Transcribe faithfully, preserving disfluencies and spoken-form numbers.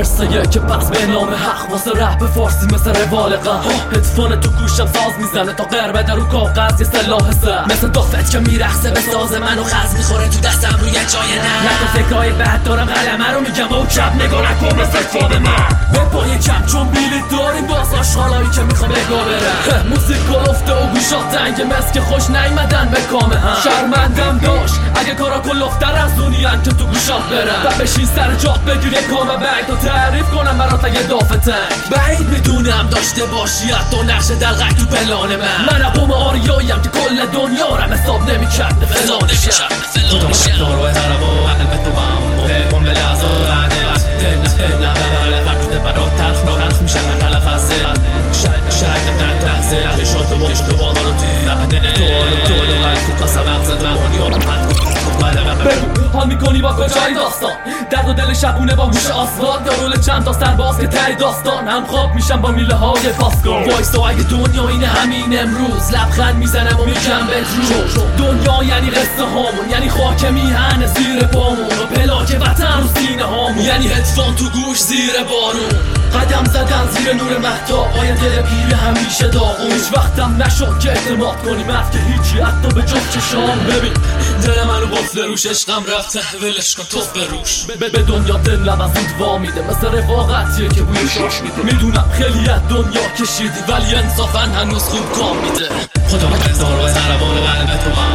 قصه که پس به نام حق واسه رپ فارسی مثل روالقه هدفون تو گوشم ساز میزنه تا قربه در رو کاغذ یه سلاح سر مثل دافت که میرخصه به ساز منو خز میخوره تو دستم روی جای نه نکن فکرهای بد دارم قلمه رو میگم و چپ نگاه نکن مثل فاده من به پای چپ چون بیلیت داریم باز آشغالایی که میخوام بگاه برم موسیق گلفته و گوشات تنگ مس که خوش نیمدن به کامه هم شرمندم داشت اگه کارا کلفتر از اونیان که تو گوشات برم و بشین سر جات بگیر یه کامه بنگ تا تعریف کنم برات اگه دافه تنگ بعید میدونم داشته باشی تو نقش دلغک تو پلان من من اقوم آریاییم که کل دنیا رم حساب نمیکرد فلانشم خودم دارو هرم و قلب تو هم مهم به لحظه بعدت نه نه ببره وقت برات تلخ نخلخ میشه من تلف از زل شاید در تحصیل شد و مشت و بالا رو تیم تو رو قلب قصه مغزت و دنیا رو بگو حال میکنی با کجای داستان درد و دل شبونه با گوش آسفالت یا رول چند تا سرباز که تری داستان هم خواب میشم با میله های پاسکار وایسا اگه دنیا اینه همین امروز لبخند میزنم و میگم بدرو دنیا یعنی قصه هامون یعنی خاک میهن زیر پامون و پلاک وطن رو سینه هامون یعنی هدفون تو گوش زیر بارون قدم زدن زیر نور مهتاب آینده پیر همیشه داغون هیچ وقتم نشد که اعتماد کنی مرد که هیچی حتی به جفت چشام ببین دل منو قفل روش عشقم رفته ولش کن توف به روش به دنیا دل لب از اون وا میده مثل رفاقتیه که بوی شاش میده میدونم خیلی از دنیا کشیدی ولی انصافا هنوز خوب کام میده خدا بزار و زربان قلب تو